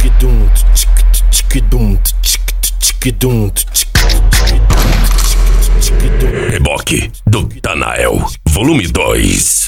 Reboque do Tanael, volume 2.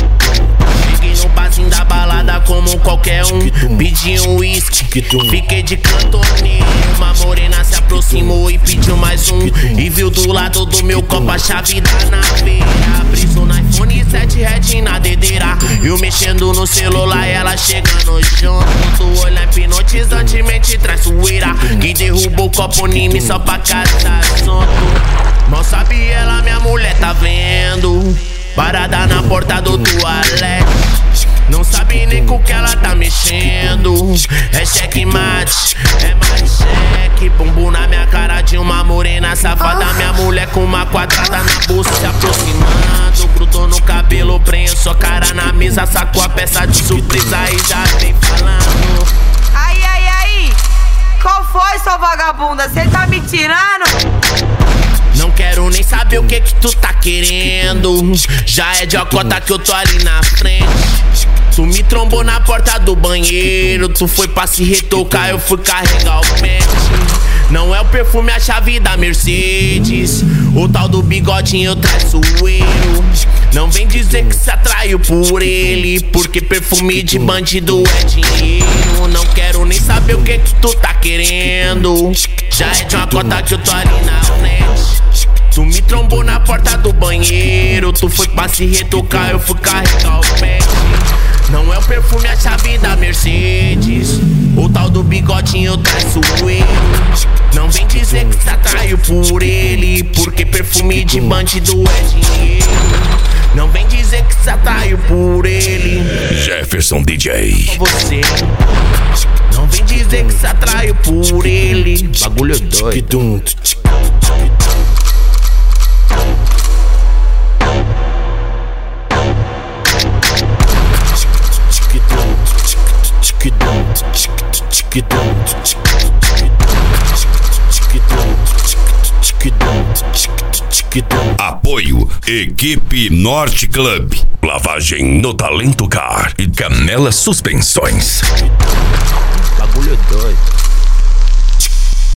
Cheguei no barzinho da balada como qualquer um, pedi um whisky, fiquei de cantoneiro. Uma morena se aproximou e pediu mais um, e viu do lado do meu copo a chave da naveira. Brisou no iPhone 7 Red na dedeira, eu mexendo no celular, ela chegando junto. Tu olha hipnotizantemente traiçoeira, que derrubou o copo em mim só pra caçar assunto. Mal sabe ela, minha mulher tá vendo, parada na porta do toalete. Não sabe nem com que ela tá mexendo. É checkmate, é mais cheque. Bumbum na minha cara de uma morena safada. Minha mulher com uma quadrada na bolsa se aproximando. Grudou no cabelo, prenso a cara na mesa, sacou a peça de surpresa e já vem falando. Aí, qual foi, sua vagabunda? Cê tá me tirando? Não quero nem saber o que tu tá querendo. Já é de ocota que eu tô ali na frente. Tu me trombou na porta do banheiro, tu foi pra se retocar, eu fui carregar o pente. Não é o perfume, a chave da Mercedes, o tal do bigodinho traiçoeiro. Não vem dizer que se atraiu por ele, porque perfume de bandido é dinheiro. Não quero nem saber o que tu tá querendo. Já é de uma cota que eu tô ali na frente. Tu me trombou na porta do banheiro, tu foi pra se retocar, eu fui carregar o pente. Não é o perfume, a chave da Mercedes, o tal do bigodinho traiçoeiro. Não vem dizer que se atraiu por ele, porque perfume de bandido é dinheiro. Não vem dizer que se atraiu por ele, Jefferson DJ. você. Não vem dizer que se atraiu por ele. Bagulho doido. Apoio Equipe Norte Club, lavagem no Talento Car e Canela Suspensões. Bagulho doido.